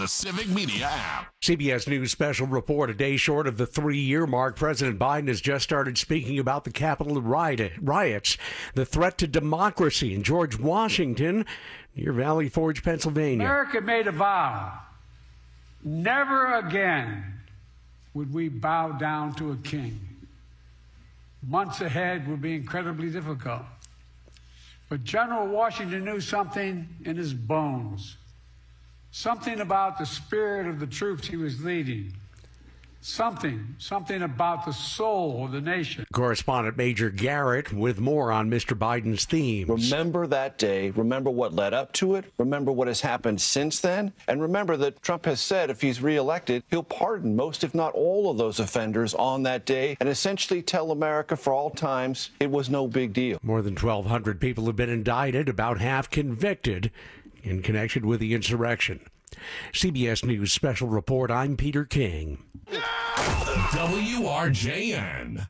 the Civic Media app. CBS News special report. A day short of the 3-year mark, President Biden has just started speaking about the Capitol riots, the threat to democracy in George Washington, near Valley Forge, Pennsylvania. America made a vow. Never again would we bow down to a king. Months ahead will be incredibly difficult. But General Washington knew something in his bones. Something about the spirit of the troops he was leading. Something about the soul of the nation. Correspondent Major Garrett with more on Mr. Biden's themes. Remember that day. Remember what led up to it. Remember what has happened since then. And remember that Trump has said if he's reelected, he'll pardon most, if not all, of those offenders on that day and essentially tell America for all times it was no big deal. More than 1,200 people have been indicted, about half convicted in connection with the insurrection. CBS News special report. I'm Peter King. WRJN.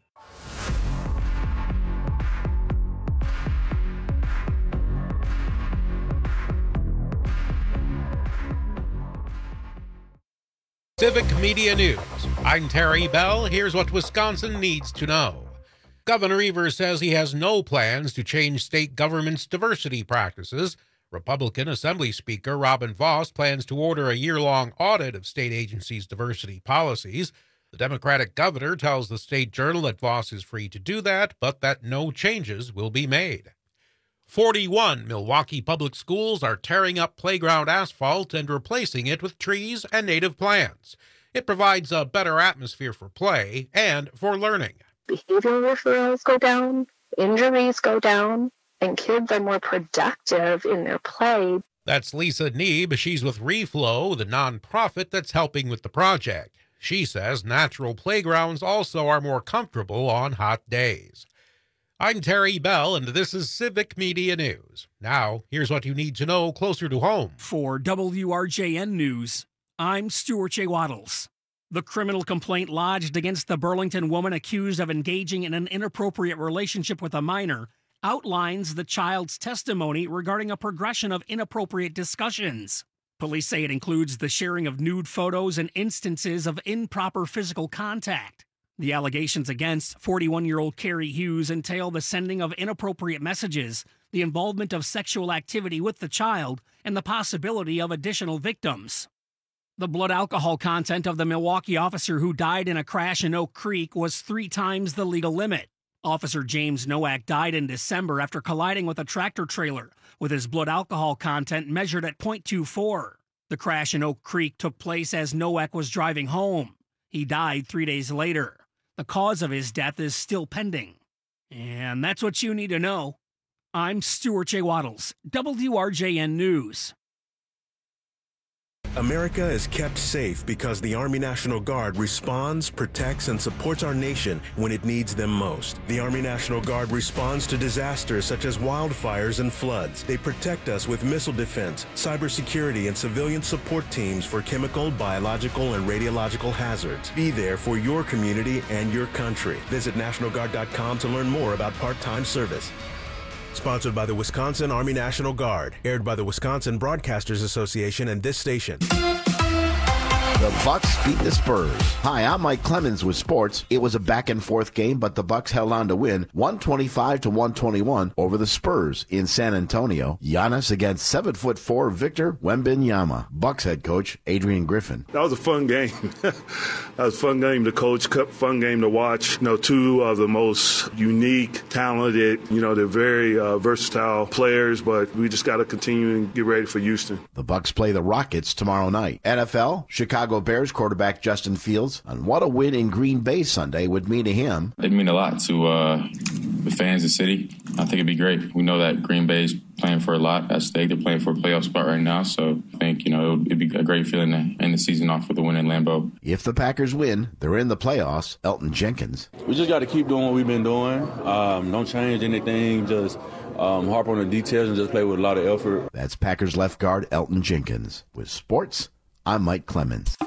Civic Media News. I'm Terry Bell. Here's what Wisconsin needs to know. Governor Evers says he has no plans to change state government's diversity practices. Republican Assembly Speaker Robin Vos plans to order a year-long audit of state agencies' diversity policies. The Democratic governor tells the State Journal that Vos is free to do that, but that no changes will be made. 41 Milwaukee public schools are tearing up playground asphalt and replacing it with trees and native plants. It provides a better atmosphere for play and for learning. Behavioral referrals go down, injuries go down, and kids are more productive in their play. That's Lisa Neeb. She's with Reflow, the nonprofit that's helping with the project. She says natural playgrounds also are more comfortable on hot days. I'm Terry Bell, and this is Civic Media News. Now, here's what you need to know closer to home. For WRJN News, I'm Stuart J. Waddles. The criminal complaint lodged against the Burlington woman accused of engaging in an inappropriate relationship with a minor outlines the child's testimony regarding a progression of inappropriate discussions. Police say it includes the sharing of nude photos and instances of improper physical contact. The allegations against 41-year-old Carrie Hughes entail the sending of inappropriate messages, the involvement of sexual activity with the child, and the possibility of additional victims. The blood alcohol content of the Milwaukee officer who died in a crash in Oak Creek was 3 times the legal limit. Officer James Nowak died in December after colliding with a tractor trailer, with his blood alcohol content measured at .24. The crash in Oak Creek took place as Nowak was driving home. He died 3 days later. The cause of his death is still pending. And that's what you need to know. I'm Stuart J. Waddles, WRJN News. America is kept safe because the Army National Guard responds, protects, and supports our nation when it needs them most. The Army National Guard responds to disasters such as wildfires and floods. They protect us with missile defense, cybersecurity, and civilian support teams for chemical, biological, and radiological hazards. Be there for your community and your country. Visit NationalGuard.com to learn more about part-time service. Sponsored by the Wisconsin Army National Guard. Aired by the Wisconsin Broadcasters Association and this station. The Bucks beat the Spurs. Hi, I'm Mike Clemens with sports. It was a back-and-forth game, but the Bucks held on to win 125-121 over the Spurs in San Antonio. Giannis against 7'4" Victor Wembanyama. Bucks head coach Adrian Griffin. That was a fun game. That was a fun game to coach, fun game to watch. Two of the most unique, talented, they're very versatile players, but we just got to continue and get ready for Houston. The Bucks play the Rockets tomorrow night. NFL, Chicago Bears quarterback Justin Fields on what a win in Green Bay Sunday would mean to him. It'd mean a lot to the fans, the city. I think it'd be great. We know that Green Bay's playing for a lot at stake. They're playing for a playoff spot right now, so I think, it'd be a great feeling to end the season off with a win in Lambeau. If the Packers win, they're in the playoffs. Elton Jenkins. We just got to keep doing what we've been doing. Don't change anything. Just harp on the details and just play with a lot of effort. That's Packers left guard Elton Jenkins. With sports, I'm Mike Clemens.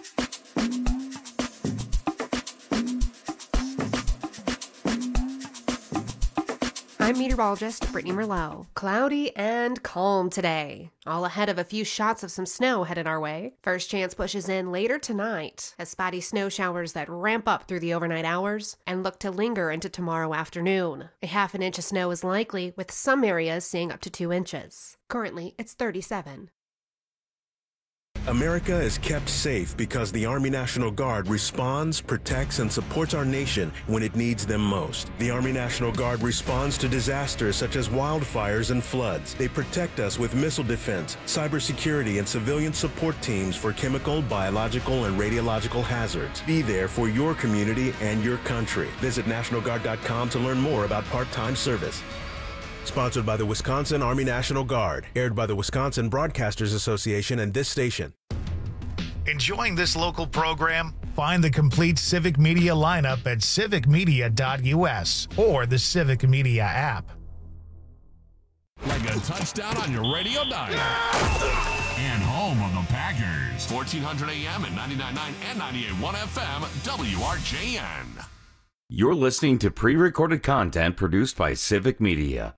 I'm meteorologist Brittany Merlot. Cloudy and calm today, all ahead of a few shots of some snow headed our way. First chance pushes in later tonight as spotty snow showers that ramp up through the overnight hours and look to linger into tomorrow afternoon. A half an inch of snow is likely, with some areas seeing up to 2 inches. Currently, it's 37. America is kept safe because the Army National Guard responds, protects, and supports our nation when it needs them most. The Army National Guard responds to disasters such as wildfires and floods. They protect us with missile defense, cybersecurity, and civilian support teams for chemical, biological, and radiological hazards. Be there for your community and your country. Visit NationalGuard.com to learn more about part-time service. Sponsored by the Wisconsin Army National Guard. Aired by the Wisconsin Broadcasters Association and this station. Enjoying this local program? Find the complete Civic Media lineup at civicmedia.us or the Civic Media app. Like a touchdown on your radio dial. And home of the Packers. 1400 AM and 99.9 and 98.1 FM, WRJN. You're listening to pre-recorded content produced by Civic Media.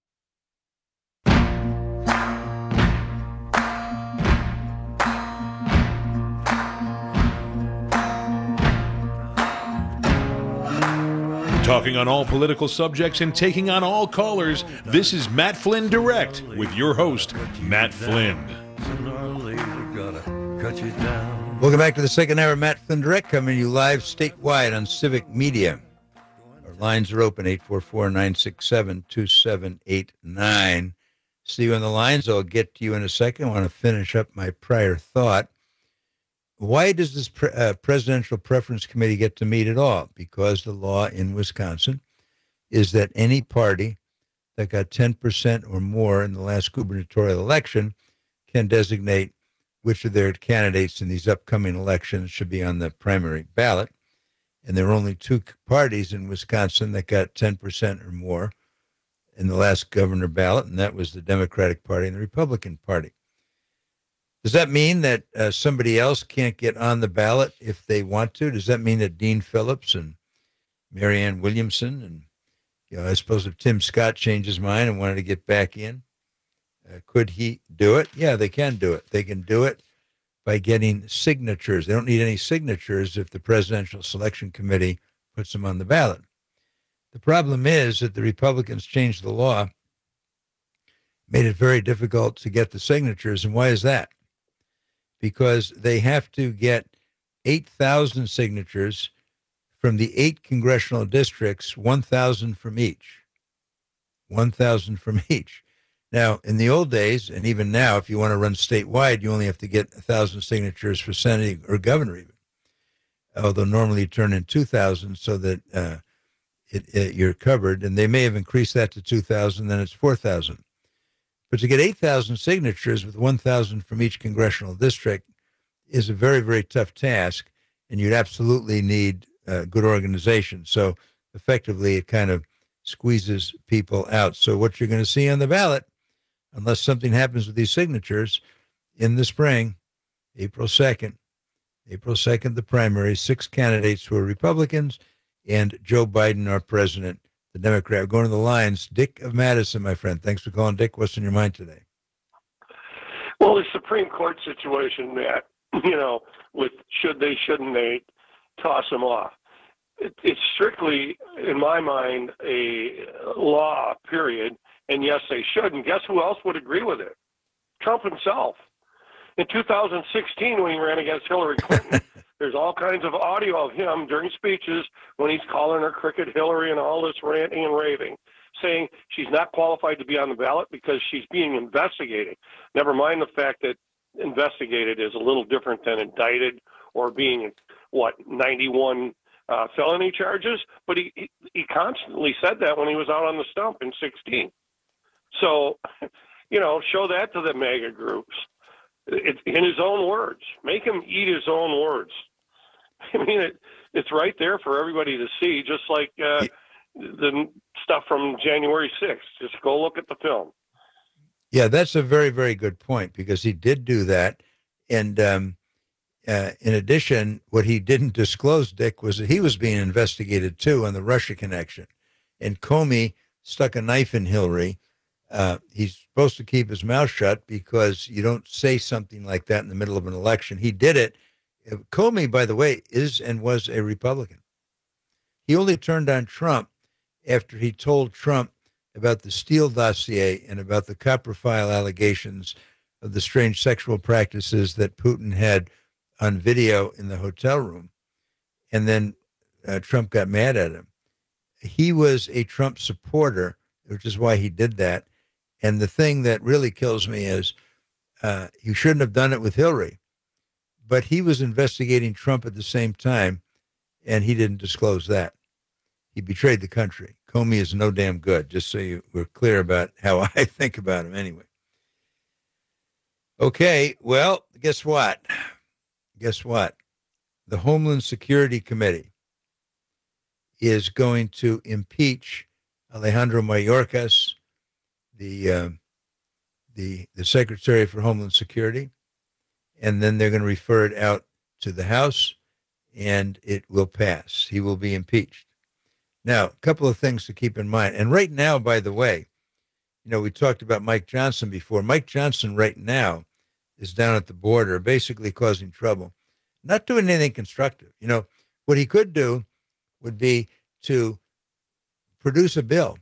Talking on all political subjects and taking on all callers, this is Matt Flynn Direct with your host, Matt Flynn. Welcome back to the second hour of Matt Flynn Direct, coming to you live statewide on Civic Media. Our lines are open, 844-967-2789. See you on the lines. I'll get to you in a second. I want to finish up my prior thought. Why does this Presidential Preference Committee get to meet at all? Because the law in Wisconsin is that any party that got 10% or more in the last gubernatorial election can designate which of their candidates in these upcoming elections should be on the primary ballot. And there are only two parties in Wisconsin that got 10% or more in the last governor ballot, and that was the Democratic Party and the Republican Party. Does that mean that somebody else can't get on the ballot if they want to? Does that mean that Dean Phillips and Marianne Williamson and, I suppose if Tim Scott changed his mind and wanted to get back in, could he do it? Yeah, they can do it. They can do it by getting signatures. They don't need any signatures if the Presidential Selection Committee puts them on the ballot. The problem is that the Republicans changed the law, made it very difficult to get the signatures. And why is that? Because they have to get 8,000 signatures from the 8 congressional districts, 1,000 from each. 1,000 from each. Now, in the old days, and even now, if you want to run statewide, you only have to get 1,000 signatures for Senate or governor even. Although normally you turn in 2,000 so that you're covered, and they may have increased that to 2,000, then it's 4,000. But to get 8,000 signatures with 1,000 from each congressional district is a very, very tough task, and you'd absolutely need good organization. So effectively, it kind of squeezes people out. So what you're going to see on the ballot, unless something happens with these signatures, in the spring, April 2nd, the primary, 6 candidates who are Republicans, and Joe Biden, our president, the Democrat. Going to the lines. Dick of Madison, my friend. Thanks for calling, Dick. What's in your mind today? Well, the Supreme Court situation, Matt, with should they, shouldn't they toss them off. It's strictly, in my mind, a law, period. And yes, they should. And guess who else would agree with it? Trump himself. In 2016, when he ran against Hillary Clinton, there's all kinds of audio of him during speeches when he's calling her Cricket Hillary and all this ranting and raving, saying she's not qualified to be on the ballot because she's being investigated. Never mind the fact that investigated is a little different than indicted or being, 91 felony charges. But he constantly said that when he was out on the stump in 16. So, show that to the MAGA groups. It's in his own words. Make him eat his own words. I mean, it's right there for everybody to see, just like the stuff from January 6th. Just go look at the film. Yeah, that's a very, very good point, because he did do that. And in addition, what he didn't disclose, Dick, was that he was being investigated, too, on the Russia connection. And Comey stuck a knife in Hillary. He's supposed to keep his mouth shut because you don't say something like that in the middle of an election. He did it. Comey, by the way, is and was a Republican. He only turned on Trump after he told Trump about the Steele dossier and about the copper file allegations of the strange sexual practices that Putin had on video in the hotel room. And then Trump got mad at him. He was a Trump supporter, which is why he did that. And the thing that really kills me is he shouldn't have done it with Hillary, but he was investigating Trump at the same time, and he didn't disclose that. He betrayed the country. Comey is no damn good, just so we're clear about how I think about him anyway. Okay, well, guess what? Guess what? The Homeland Security Committee is going to impeach Alejandro Mayorkas, the Secretary for Homeland Security, and then they're going to refer it out to the House, and it will pass. He will be impeached. Now, a couple of things to keep in mind. And right now, by the way, we talked about Mike Johnson before. Mike Johnson right now is down at the border, basically causing trouble, not doing anything constructive. What he could do would be to produce a bill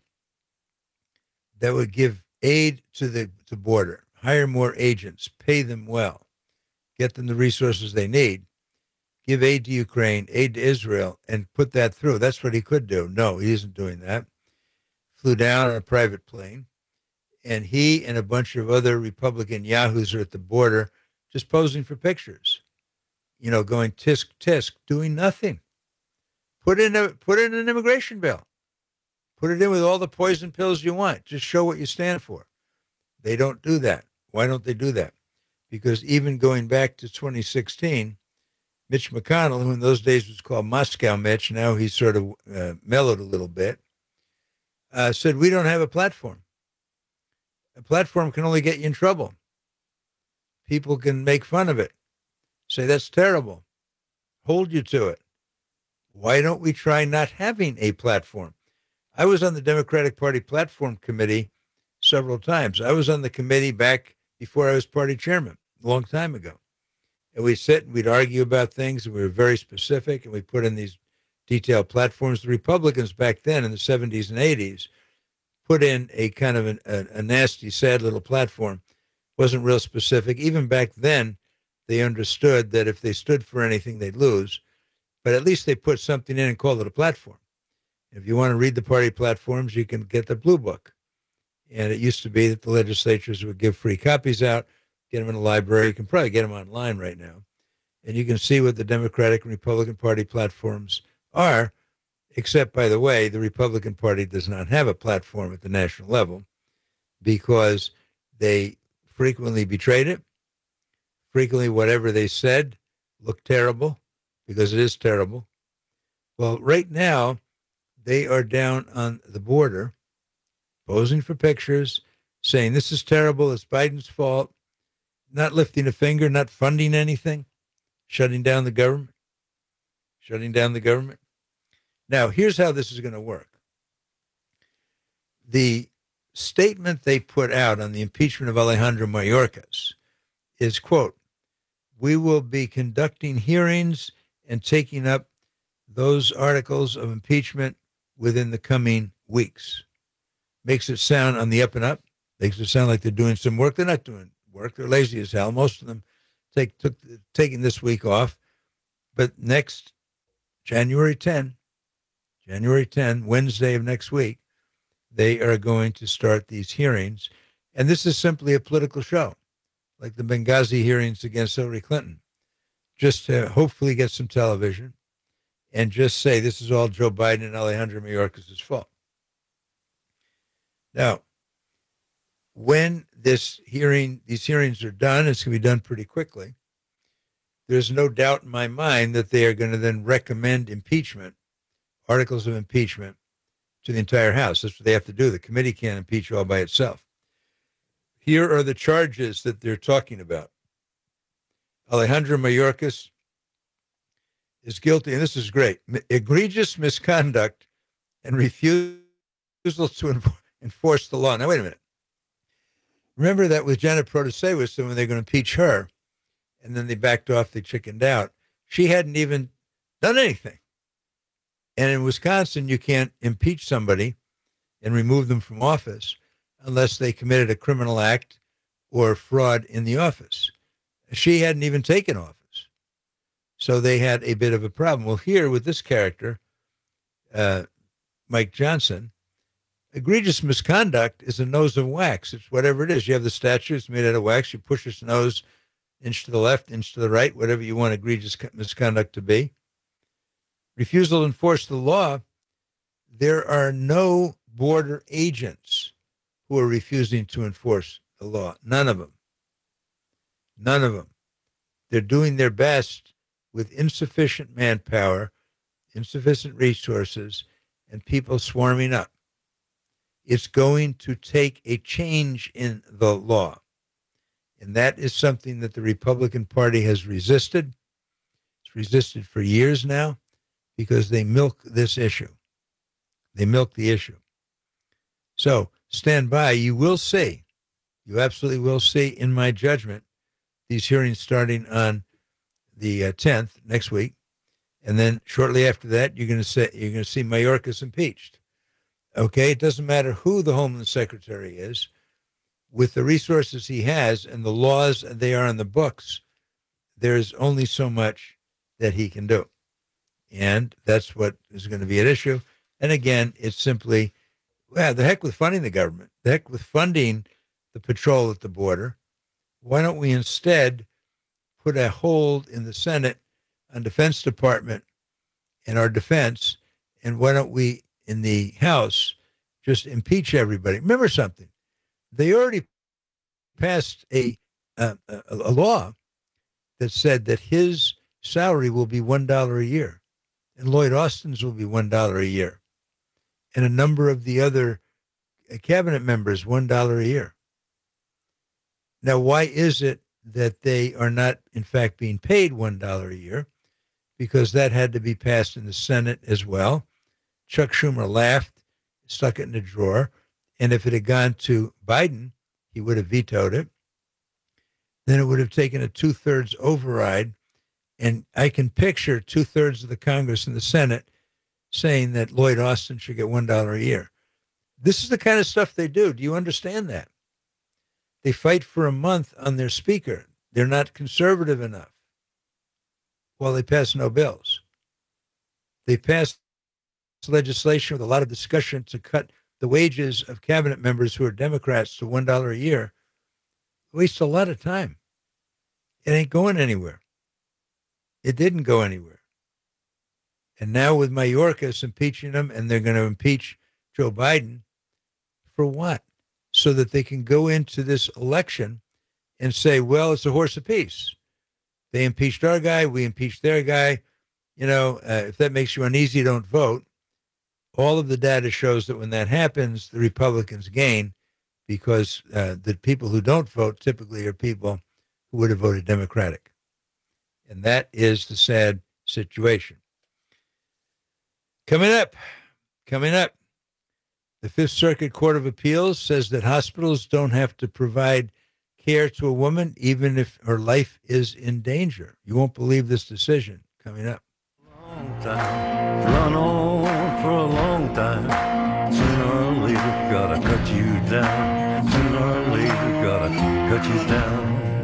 that would give aid to the border, hire more agents, pay them well, get them the resources they need, give aid to Ukraine, aid to Israel, and put that through. That's what he could do. No, he isn't doing that. Flew down on a private plane, and he and a bunch of other Republican yahoos are at the border just posing for pictures, going tisk, tisk, doing nothing. Put in an immigration bill. Put it in with all the poison pills you want. Just show what you stand for. They don't do that. Why don't they do that? Because even going back to 2016, Mitch McConnell, who in those days was called Moscow Mitch, now he's sort of mellowed a little bit, said, we don't have a platform. A platform can only get you in trouble. People can make fun of it, say that's terrible, hold you to it. Why don't we try not having a platform? I was on the Democratic Party Platform Committee several times. I was on the committee back before I was party chairman, a long time ago. And we'd sit and we'd argue about things, and we were very specific, and we put in these detailed platforms. The Republicans back then in the 70s and 80s put in a kind of a nasty, sad little platform. Wasn't real specific. Even back then, they understood that if they stood for anything, they'd lose. But at least they put something in and called it a platform. If you want to read the party platforms, you can get the Blue Book. And it used to be that the legislatures would give free copies out, get them in the library. You can probably get them online right now. And you can see what the Democratic and Republican Party platforms are, except, by the way, the Republican Party does not have a platform at the national level because they frequently betrayed it. Frequently, whatever they said looked terrible because it is terrible. Well, right now, they are down on the border, posing for pictures, saying this is terrible, it's Biden's fault, not lifting a finger, not funding anything, shutting down the government. Now, here's how this is going to work. The statement they put out on the impeachment of Alejandro Mayorkas is, quote, we will be conducting hearings and taking up those articles of impeachment within the coming weeks. Makes it sound on the up and up. Makes it sound like they're doing some work. They're not doing work. They're lazy as hell. Most of them taking this week off. But next January 10, Wednesday of next week, they are going to start these hearings. And this is simply a political show, like the Benghazi hearings against Hillary Clinton, just to hopefully get some television and just say this is all Joe Biden and Alejandro Mayorkas' fault. Now, when these hearings are done, it's going to be done pretty quickly. There's no doubt in my mind that they are going to then recommend impeachment, articles of impeachment, to the entire House. That's what they have to do. The committee can't impeach all by itself. Here are the charges that they're talking about. Alejandro Mayorkas is guilty, and this is great, egregious misconduct and refusal refusal to enforce the law. Now, wait a minute. Remember that with Janet Protasewicz, when they're going to impeach her, and then they backed off, they chickened out. She hadn't even done anything. And in Wisconsin, you can't impeach somebody and remove them from office unless they committed a criminal act or fraud in the office. She hadn't even taken office. So they had a bit of a problem. Well, here with this character, Mike Johnson, egregious misconduct is a nose of wax. It's whatever it is. You have the statue, it's made out of wax. You push his nose inch to the left, inch to the right, whatever you want egregious misconduct to be. Refusal to enforce the law. There are no border agents who are refusing to enforce the law. None of them. None of them. They're doing their best with insufficient manpower, insufficient resources, and people swarming up. It's going to take a change in the law. And that is something that the Republican Party has resisted. It's resisted for years now because they milk this issue. They milk the issue. So stand by. You will see, you absolutely will see, in my judgment, these hearings starting on the 10th next week. And then shortly after that, you're going to see Mayorkas impeached. Okay, it doesn't matter who the Homeland Secretary is. With the resources he has and the laws they are in the books, there's only so much that he can do. And that's what is going to be at issue. And again, it's simply, well, the heck with funding the government, the heck with funding the patrol at the border. Why don't we instead put a hold in the Senate on Defense Department and our defense? And why don't we, in the House, just impeach everybody? Remember something. They already passed a law that said that his salary will be $1 a year, and Lloyd Austin's will be $1 a year, and a number of the other cabinet members $1 a year. Now, why is it that they are not, in fact, being paid $1 a year? Because that had to be passed in the Senate as well. Chuck Schumer laughed, stuck it in a drawer. And if it had gone to Biden, he would have vetoed it. Then it would have taken a 2/3 override. And I can picture 2/3 of the Congress and the Senate saying that Lloyd Austin should get $1 a year. This is the kind of stuff they do. Do you understand that? They fight for a month on their speaker. They're not conservative enough. Well, they pass no bills. They pass legislation with a lot of discussion to cut the wages of cabinet members who are Democrats to $1 a year. Waste a lot of time. It ain't going anywhere. It didn't go anywhere. And now with Mayorkas impeaching him, and they're going to impeach Joe Biden, for what? So that they can go into this election and say, well, it's a horse apiece. They impeached our guy, we impeached their guy. You know, if that makes you uneasy, don't vote. All of the data shows that when that happens, the Republicans gain because the people who don't vote typically are people who would have voted Democratic. And that is the sad situation. Coming up, the Fifth Circuit Court of Appeals says that hospitals don't have to provide care to a woman even if her life is in danger. You won't believe this decision. Coming up. Run on for a long time. Sooner or later, gotta cut you down. Sooner or later, gotta cut you down.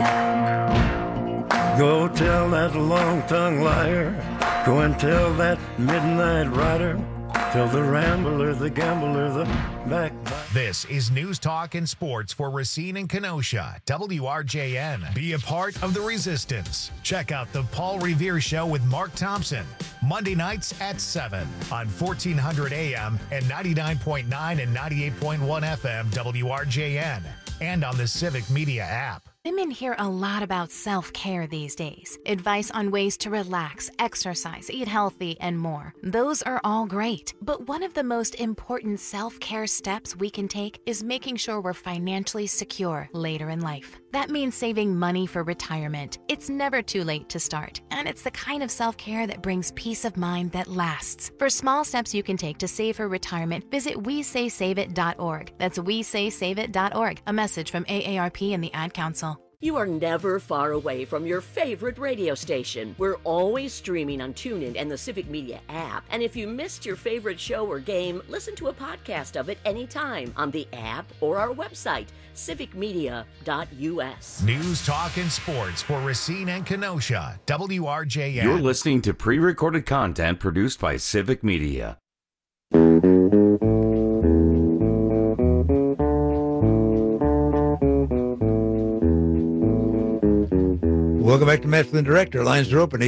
Go tell that long-tongued liar. Go and tell that midnight rider. Tell the rambler, the gambler, the backbiter. This is News Talk and Sports for Racine and Kenosha, WRJN. Be a part of the resistance. Check out the Paul Revere Show with Mark Thompson, Monday nights at 7 on 1400 AM and 99.9 and 98.1 FM WRJN, and on the Civic Media app. Women hear a lot about self-care these days. Advice on ways to relax, exercise, eat healthy, and more. Those are all great. But one of the most important self-care steps we can take is making sure we're financially secure later in life. That means saving money for retirement. It's never too late to start. And it's the kind of self-care that brings peace of mind that lasts. For small steps you can take to save for retirement, visit WeSaySaveIt.org. That's WeSaySaveIt.org. A message from AARP and the Ad Council. You are never far away from your favorite radio station. We're always streaming on TuneIn and the Civic Media app. And if you missed your favorite show or game, listen to a podcast of it anytime on the app or our website, civicmedia.us. News, talk, and sports for Racine and Kenosha. WRJN. You're listening to pre-recorded content produced by Civic Media. Welcome back to Matt Flynn Direct. Our lines are open,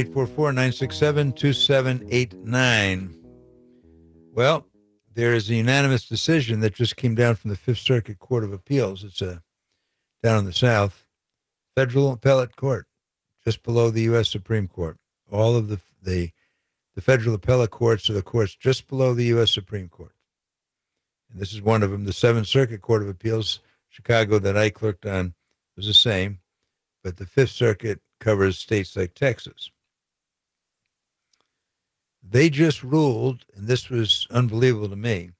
844-967-2789. Well, there is a unanimous decision that just came down from the Fifth Circuit Court of Appeals. It's down in the South. Federal Appellate Court, just below the U.S. Supreme Court. All of the federal appellate courts are the courts just below the U.S. Supreme Court. And this is one of them. The Seventh Circuit Court of Appeals, Chicago, that I clerked on, was the same. But the Fifth Circuit covers states like Texas. They just ruled, and this was unbelievable to me,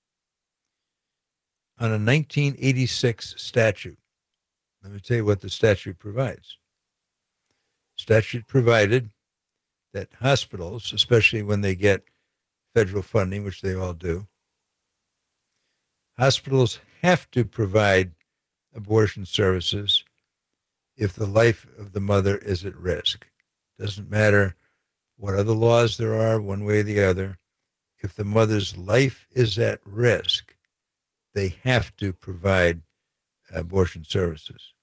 on a 1986 statute. Let me tell you what the statute provides. Statute provided that hospitals, especially when they get federal funding, which they all do, hospitals have to provide abortion services if the life of the mother is at risk. Doesn't matter what other laws there are, one way or the other. If the mother's life is at risk, they have to provide abortion services.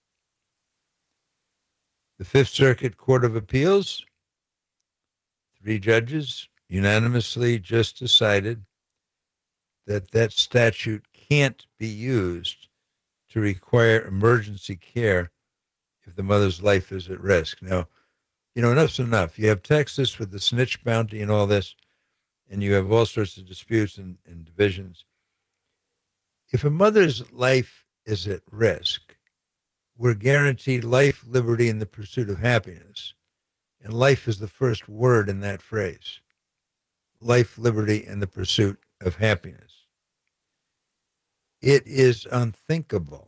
The Fifth Circuit Court of Appeals, 3 judges unanimously just decided that that statute can't be used to require emergency care if the mother's life is at risk. Now, you know, enough's enough. You have Texas with the snitch bounty and all this, and you have all sorts of disputes and divisions. If a mother's life is at risk, we're guaranteed life, liberty, and the pursuit of happiness. And life is the first word in that phrase. Life, liberty, and the pursuit of happiness. It is unthinkable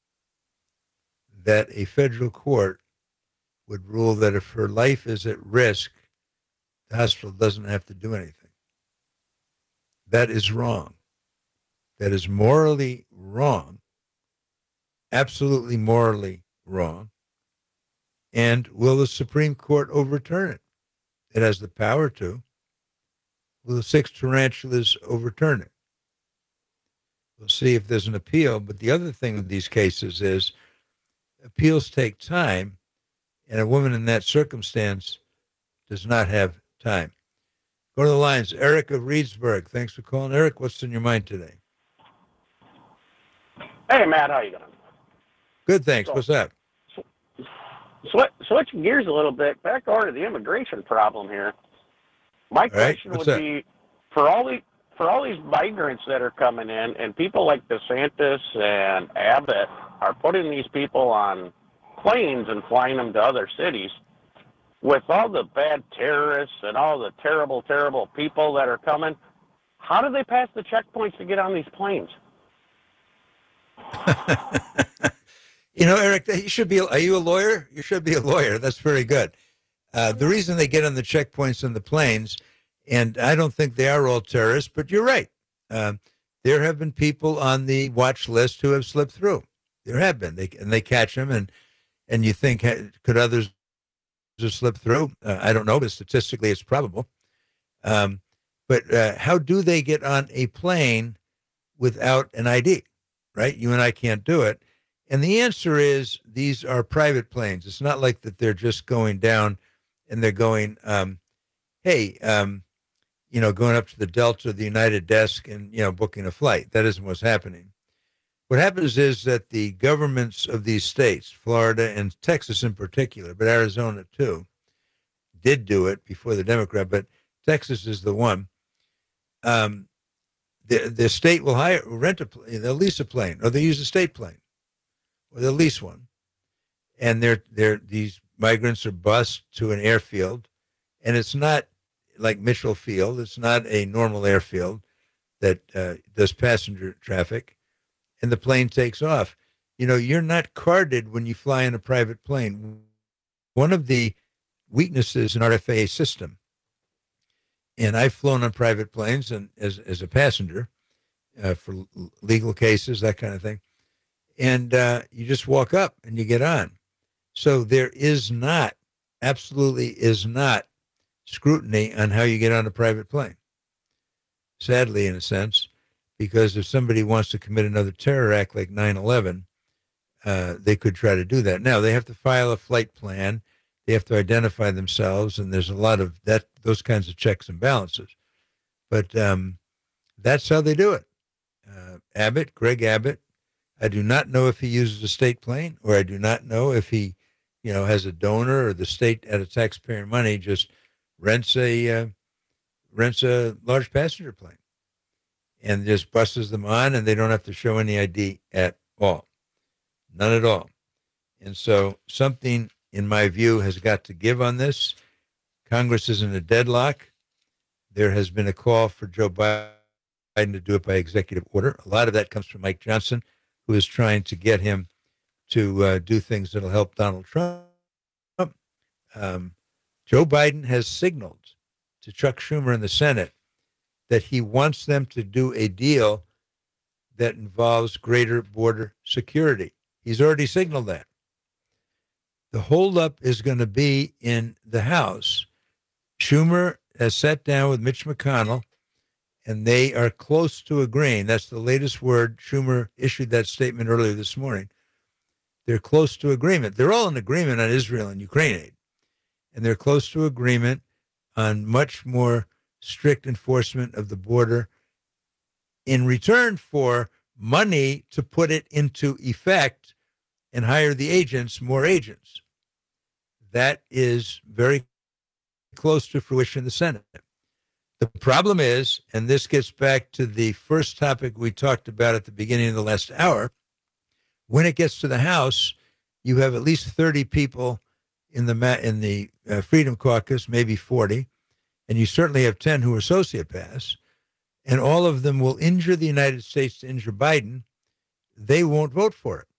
that a federal court would rule that if her life is at risk, the hospital doesn't have to do anything. That is wrong. That is morally wrong, absolutely morally wrong. And will the Supreme Court overturn it? It has the power to. Will the 6 tarantulas overturn it? We'll see if there's an appeal. But the other thing with these cases is appeals take time, and a woman in that circumstance does not have time. Go to the lines. Eric of Reedsburg. Thanks for calling. Eric, what's in your mind today? Hey, Matt, how you doing? Good, thanks. What's up? Switching gears a little bit, back over to the immigration problem here. My question would be, for all these migrants that are coming in, and people like DeSantis and Abbott are putting these people on planes and flying them to other cities, with all the bad terrorists and all the terrible, terrible people that are coming, how do they pass the checkpoints to get on these planes? You know, Eric, you should be. Are you a lawyer? You should be a lawyer. That's very good. The reason they get on the checkpoints on the planes, and I don't think they are all terrorists, but you're right. There have been people on the watch list who have slipped through. There have been. They catch them, and you think, could others just slip through? I don't know, but statistically it's probable. But how do they get on a plane without an ID, right? You and I can't do it. And the answer is these are private planes. It's not like that they're just going down and they're going, going up to the Delta, the United desk and, booking a flight. That isn't what's happening. What happens is that the governments of these states, Florida and Texas in particular, but Arizona too, did do it before the Democrat, but Texas is the one. The state will they'll lease a plane, or they use a state plane, or they'll lease one, and these migrants are bused to an airfield, and it's not like Mitchell Field. It's not a normal airfield that does passenger traffic, and the plane takes off. You're not carded when you fly in a private plane. One of the weaknesses in our FAA system, and I've flown on private planes and as a passenger for legal cases, that kind of thing, and you just walk up and you get on. So there absolutely is not scrutiny on how you get on a private plane. Sadly, in a sense, because if somebody wants to commit another terror act like 9/11, they could try to do that. Now, they have to file a flight plan. They have to identify themselves, and there's a lot of those kinds of checks and balances. But that's how they do it. Greg Abbott, I do not know if he uses a state plane, or I do not know if he, has a donor, or the state out of taxpayer money just rents a large passenger plane and just buses them on, and they don't have to show any ID at all. None at all. And so something, in my view, has got to give on this. Congress is in a deadlock. There has been a call for Joe Biden to do it by executive order. A lot of that comes from Mike Johnson, who is trying to get him to do things that will help Donald Trump. Joe Biden has signaled to Chuck Schumer in the Senate that he wants them to do a deal that involves greater border security. He's already signaled that. The holdup is going to be in the House. Schumer has sat down with Mitch McConnell, and they are close to agreeing. That's the latest word. Schumer issued that statement earlier this morning. They're close to agreement. They're all in agreement on Israel and Ukraine aid, and they're close to agreement on much more strict enforcement of the border in return for money to put it into effect and hire the agents, more agents. That is very close to fruition in the Senate. The problem is, and this gets back to the first topic we talked about at the beginning of the last hour, when it gets to the House, you have at least 30 people in the Freedom Caucus, maybe 40, and you certainly have 10 who are sociopaths, and all of them will injure the United States to injure Biden. They won't vote for it.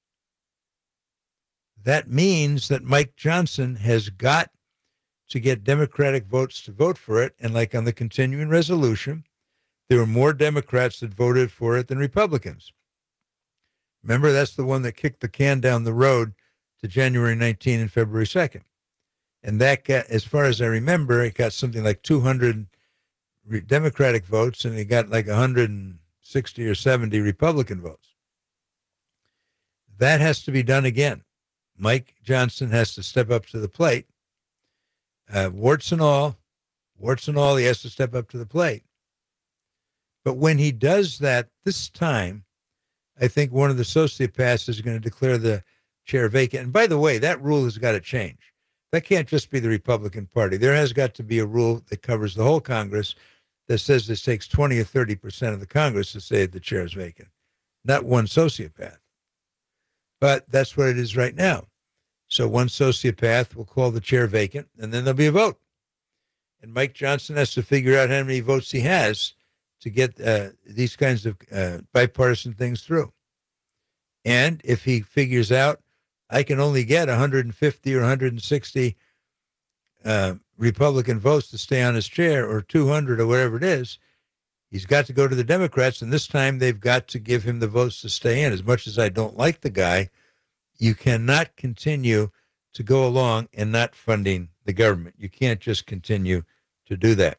That means that Mike Johnson has got to get Democratic votes to vote for it, and like on the continuing resolution, there were more Democrats that voted for it than Republicans. Remember, that's the one that kicked the can down the road to January 19 and February 2nd. And that got, as far as I remember, it got something like 200 Democratic votes, and it got like 160 or 70 Republican votes. That has to be done again. Mike Johnson has to step up to the plate. Warts and all, he has to step up to the plate. But when he does that this time, I think one of the sociopaths is going to declare the chair vacant. And by the way, that rule has got to change. That can't just be the Republican Party. There has got to be a rule that covers the whole Congress that says this takes 20 or 30% of the Congress to say the chair is vacant, not one sociopath. But that's what it is right now. So one sociopath will call the chair vacant, and then there'll be a vote. And Mike Johnson has to figure out how many votes he has to get these kinds of bipartisan things through. And if he figures out, I can only get 150 or 160 Republican votes to stay on his chair, or 200 or whatever it is, he's got to go to the Democrats, and this time they've got to give him the votes to stay in. As much as I don't like the guy, you cannot continue to go along and not funding the government. You can't just continue to do that.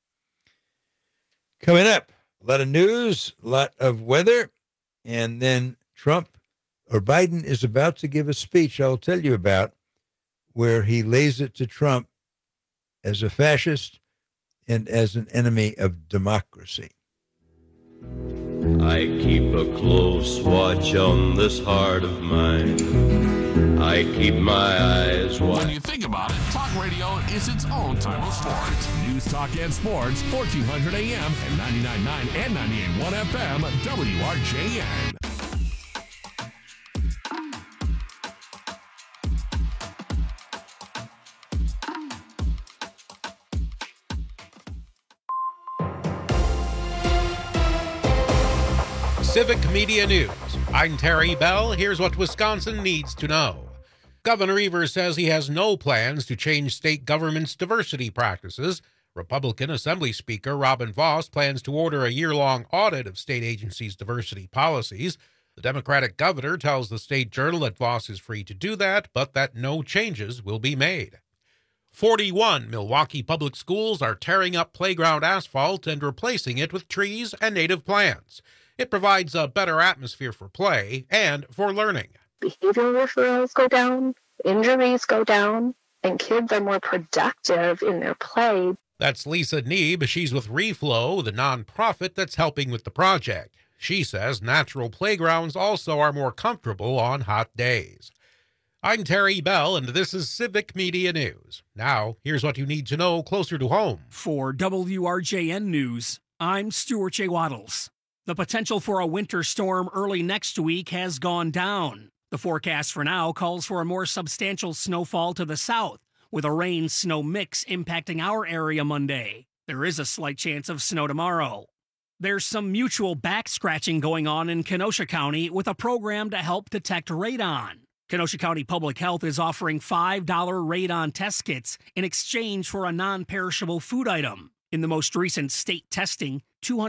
Coming up, a lot of news, a lot of weather, and then Biden is about to give a speech I'll tell you about, where he lays it to Trump as a fascist and as an enemy of democracy. I keep a close watch on this heart of mine. I keep my eyes wide. When you think about it, talk radio is its own type of sport. News, talk, and sports, 1400 AM and 99.9 and 98.1 FM, WRJN. Civic Media News. I'm Terry Bell. Here's what Wisconsin needs to know. Governor Evers says he has no plans to change state government's diversity practices. Republican Assembly Speaker Robin Vos plans to order a year-long audit of state agencies' diversity policies. The Democratic governor tells the State Journal that Vos is free to do that, but that no changes will be made. 41 Milwaukee public schools are tearing up playground asphalt and replacing it with trees and native plants. It provides a better atmosphere for play and for learning. Behavioral referrals go down, injuries go down, and kids are more productive in their play. That's Lisa Neeb. She's with Reflow, the nonprofit that's helping with the project. She says natural playgrounds also are more comfortable on hot days. I'm Terry Bell, and this is Civic Media News. Now, here's what you need to know closer to home. For WRJN News, I'm Stuart J. Waddles. The potential for a winter storm early next week has gone down. The forecast for now calls for a more substantial snowfall to the south, with a rain-snow mix impacting our area Monday. There is a slight chance of snow tomorrow. There's some mutual back-scratching going on in Kenosha County with a program to help detect radon. Kenosha County Public Health is offering $5 radon test kits in exchange for a non-perishable food item. In the most recent state testing,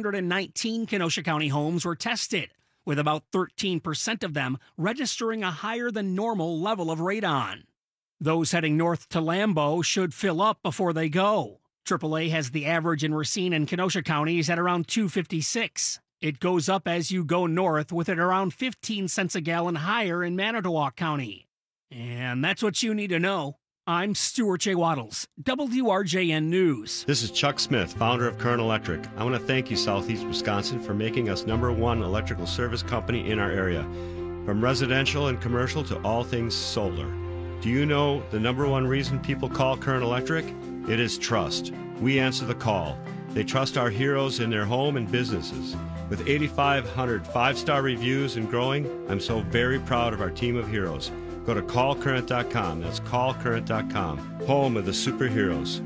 219 Kenosha County homes were tested, with about 13% of them registering a higher than normal level of radon. Those heading north to Lambeau should fill up before they go. AAA has the average in Racine and Kenosha counties at around 256. It goes up as you go north, with it around 15 cents a gallon higher in Manitowoc County. And that's what you need to know. I'm Stuart J. Waddles, WRJN News. This is Chuck Smith, founder of Kern Electric. I want to thank you, Southeast Wisconsin, for making us #1 electrical service company in our area. From residential and commercial to all things solar. Do you know the #1 reason people call Kern Electric? It is trust. We answer the call. They trust our heroes in their home and businesses. With 8,500 five-star reviews and growing, I'm so very proud of our team of heroes. Go to callcurrent.com. That's callcurrent.com. Home of the superheroes.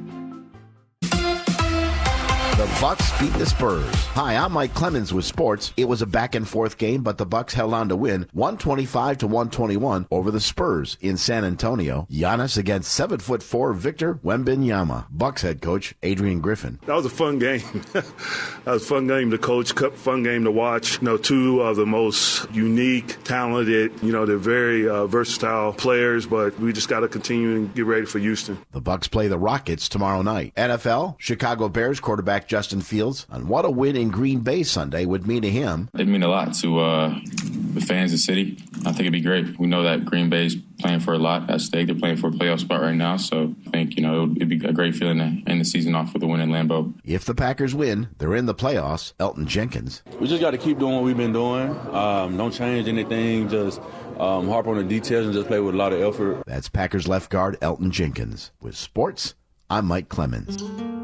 The Bucks beat the Spurs. Hi, I'm Mike Clemens with sports. It was a back-and-forth game, but the Bucks held on to win 125-121 over the Spurs in San Antonio. Giannis against 7'4" Victor Wembanyama. Bucks head coach Adrian Griffin. That was a fun game. That was a fun game to coach, fun game to watch. Two of the most unique, talented, they're very versatile players, but we just got to continue and get ready for Houston. The Bucks play the Rockets tomorrow night. NFL, Chicago Bears quarterback Justin Fields on what a win in Green Bay Sunday would mean to him. It'd mean a lot to the fans of the city. I think it'd be great. We know that Green Bay's playing for a lot at stake. They're playing for a playoff spot right now, so I think, it'd be a great feeling to end the season off with a win in Lambeau. If the Packers win, they're in the playoffs. Elton Jenkins. We just got to keep doing what we've been doing. Don't change anything. Just harp on the details and just play with a lot of effort. That's Packers left guard Elton Jenkins. With sports, I'm Mike Clemens.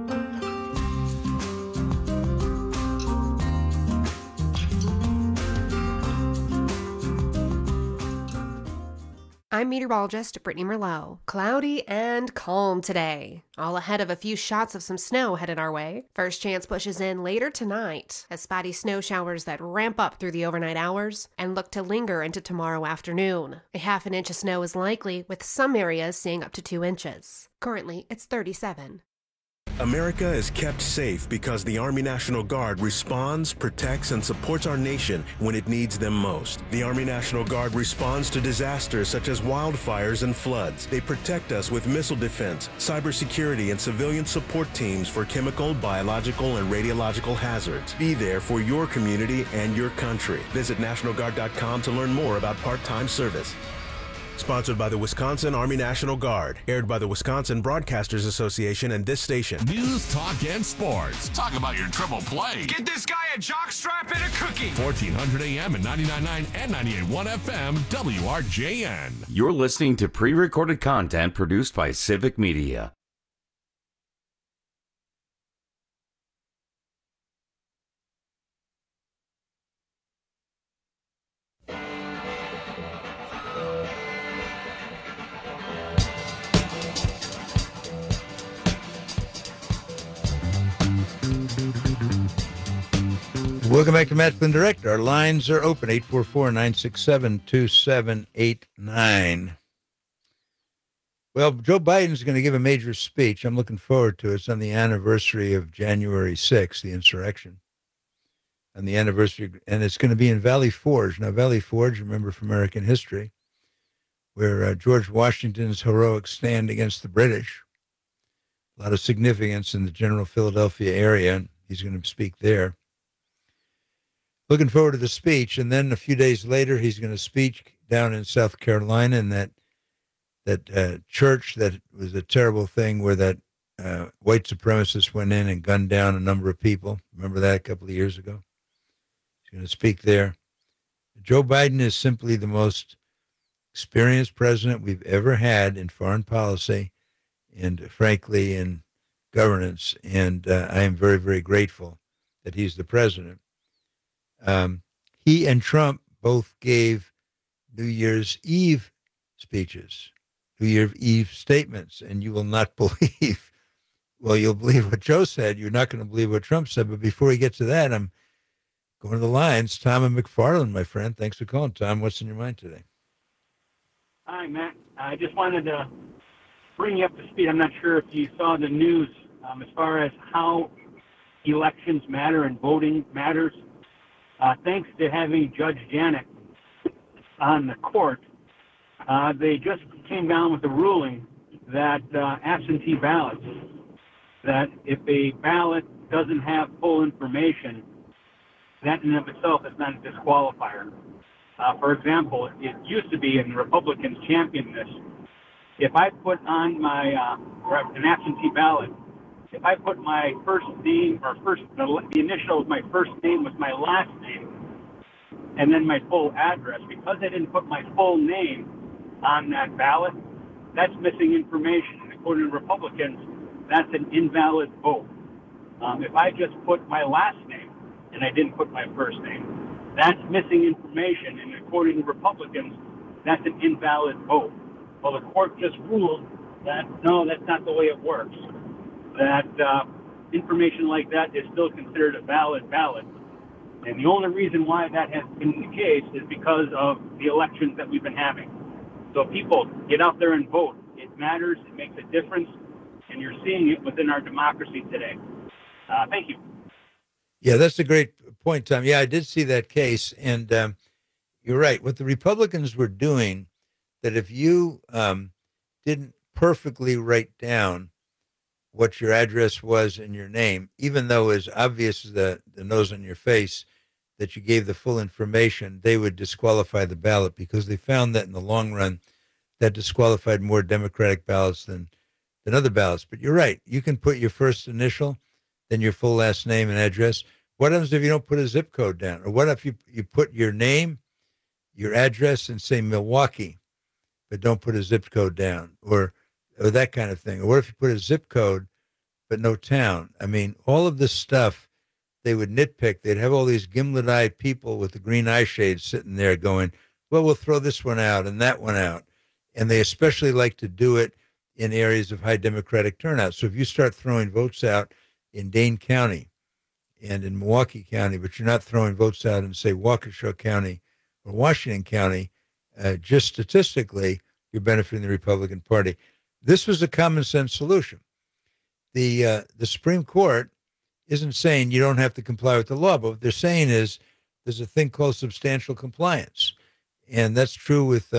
I'm meteorologist Brittany Merlot. Cloudy and calm today. All ahead of a few shots of some snow headed our way. First chance pushes in later tonight as spotty snow showers that ramp up through the overnight hours and look to linger into tomorrow afternoon. A half an inch of snow is likely, with some areas seeing up to 2 inches. Currently, it's 37. America is kept safe because the Army National Guard responds, protects, and supports our nation when it needs them most. The Army National Guard responds to disasters such as wildfires and floods. They protect us with missile defense, cybersecurity, and civilian support teams for chemical, biological, and radiological hazards. Be there for your community and your country. Visit NationalGuard.com to learn more about part-time service. Sponsored by the Wisconsin Army National Guard. Aired by the Wisconsin Broadcasters Association and this station. News, talk, and sports. Talk about your triple play. Get this guy a jockstrap and a cookie. 1400 AM and 99.9 and 98.1 FM, WRJN. You're listening to pre-recorded content produced by Civic Media. Welcome back to Matt Flynn Direct. Our lines are open, 844-967-2789. Well, Joe Biden's going to give a major speech. I'm looking forward to it. It's on the anniversary of January 6th, the insurrection. On the anniversary, and it's going to be in Valley Forge. Now, Valley Forge, remember from American history, where George Washington's heroic stand against the British. A lot of significance in the general Philadelphia area. He's going to speak there. Looking forward to the speech, and then a few days later, he's going to speak down in South Carolina in that church that was a terrible thing where that white supremacist went in and gunned down a number of people. Remember that a couple of years ago? He's going to speak there. Joe Biden is simply the most experienced president we've ever had in foreign policy and, frankly, in governance, and I am very, very grateful that he's the president. He and Trump both gave New Year's Eve speeches, New Year's Eve statements, and you will not believe, well, you'll believe what Joe said. You're not going to believe what Trump said. But before we get to that, I'm going to the lines. Tom and McFarland, my friend. Thanks for calling, Tom. What's in your mind today? Hi, Matt. I just wanted to bring you up to speed. I'm not sure if you saw the news as far as how elections matter and voting matters. Thanks to having Judge Janik on the court, they just came down with a ruling that absentee ballots, that if a ballot doesn't have full information, that in and of itself is not a disqualifier. For example, it used to be, and the Republicans championed this, if I put on my an absentee ballot, if I put my first name or the initial of my first name with my last name and then my full address, because I didn't put my full name on that ballot, that's missing information. And according to Republicans, that's an invalid vote. If I just put my last name and I didn't put my first name, that's missing information. And according to Republicans, that's an invalid vote. Well, the court just ruled that, no, that's not the way it works. That information like that is still considered a valid ballot. And the only reason why that has been the case is because of the elections that we've been having. So people, get out there and vote. It matters. It makes a difference. And you're seeing it within our democracy today. Thank you. Yeah, that's a great point, Tom. Yeah, I did see that case. And you're right. What the Republicans were doing, that if you didn't perfectly write down what your address was and your name, even though as obvious as the nose on your face that you gave the full information, they would disqualify the ballot because they found that in the long run, that disqualified more Democratic ballots than other ballots. But you're right. You can put your first initial, then your full last name and address. What happens if you don't put a zip code down? Or what if you put your name, your address, and say Milwaukee, but don't put a zip code down? Or that kind of thing. Or what if you put a zip code, but no town? I mean, all of this stuff, they would nitpick. They'd have all these gimlet-eyed people with the green eye shades sitting there going, well, we'll throw this one out and that one out. And they especially like to do it in areas of high Democratic turnout. So if you start throwing votes out in Dane County and in Milwaukee County, but you're not throwing votes out in, say, Waukesha County or Washington County, just statistically, you're benefiting the Republican Party. This was a common sense solution. The Supreme Court isn't saying you don't have to comply with the law, but what they're saying is there's a thing called substantial compliance, and that's true with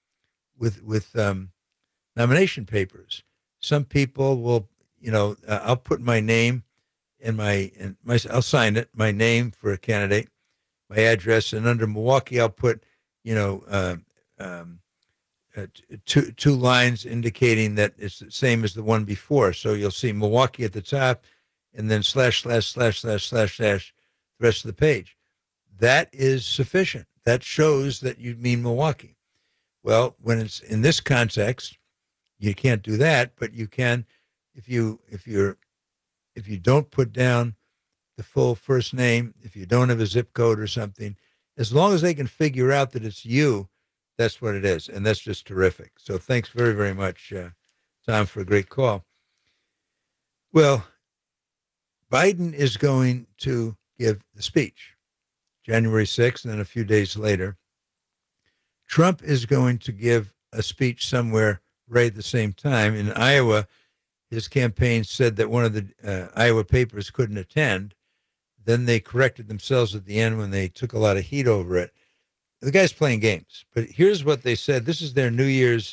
nomination papers. Some people will, I'll put my name and I'll sign it, my name for a candidate, my address, and under Milwaukee I'll put, two lines indicating that it's the same as the one before. So you'll see Milwaukee at the top, and then / / / / / the rest of the page. That is sufficient. That shows that you mean Milwaukee. Well, when it's in this context, you can't do that, but you can if you don't put down the full first name, if you don't have a zip code or something, as long as they can figure out that it's you, that's what it is, and that's just terrific. So thanks very, very much, Tom, for a great call. Well, Biden is going to give the speech January 6th, and then a few days later. Trump is going to give a speech somewhere right at the same time. In Iowa, his campaign said that one of the Iowa papers couldn't attend. Then they corrected themselves at the end when they took a lot of heat over it. The guy's playing games, but here's what they said. This is their New Year's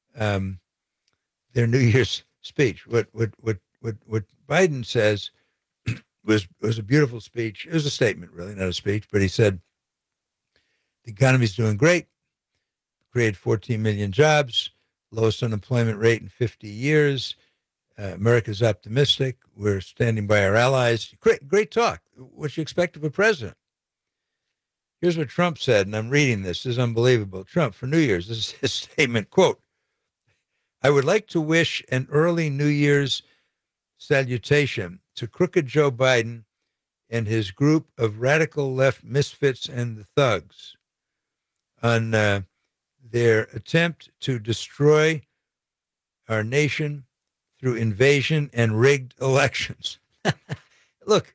speech. What Biden says was a beautiful speech. It was a statement, really, not a speech. But he said the economy's doing great. Created 14 million jobs, lowest unemployment rate in 50 years. America's optimistic. We're standing by our allies. Great talk. What you expect of a president? Here's what Trump said, and I'm reading this. This is unbelievable. Trump, for New Year's, this is his statement, quote, "I would like to wish an early New Year's salutation to crooked Joe Biden and his group of radical left misfits and the thugs on their attempt to destroy our nation through invasion and rigged elections." Look,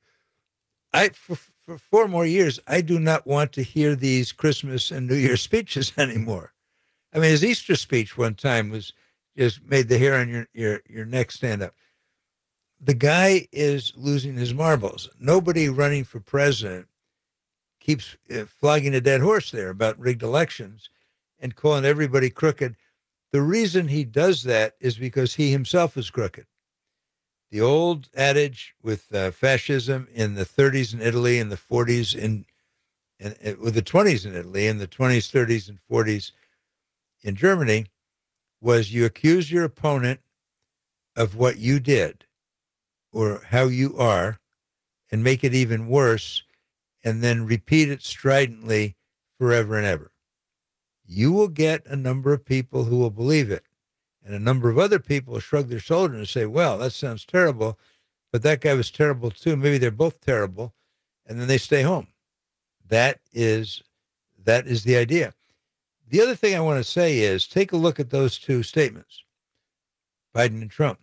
for 4 more years, I do not want to hear these Christmas and New Year speeches anymore. I mean, his Easter speech one time was just made the hair on your neck stand up. The guy is losing his marbles. Nobody running for president keeps flogging a dead horse there about rigged elections and calling everybody crooked. The reason he does that is because he himself is crooked. The old adage with fascism in the 30s in Italy and the 40s with the 20s in Italy and the 20s, 30s, and 40s in Germany was you accuse your opponent of what you did or how you are and make it even worse and then repeat it stridently forever and ever. You will get a number of people who will believe it. And a number of other people will shrug their shoulders and say, well, that sounds terrible, but that guy was terrible too. Maybe they're both terrible. And then they stay home. That is the idea. The other thing I want to say is take a look at those two statements, Biden and Trump.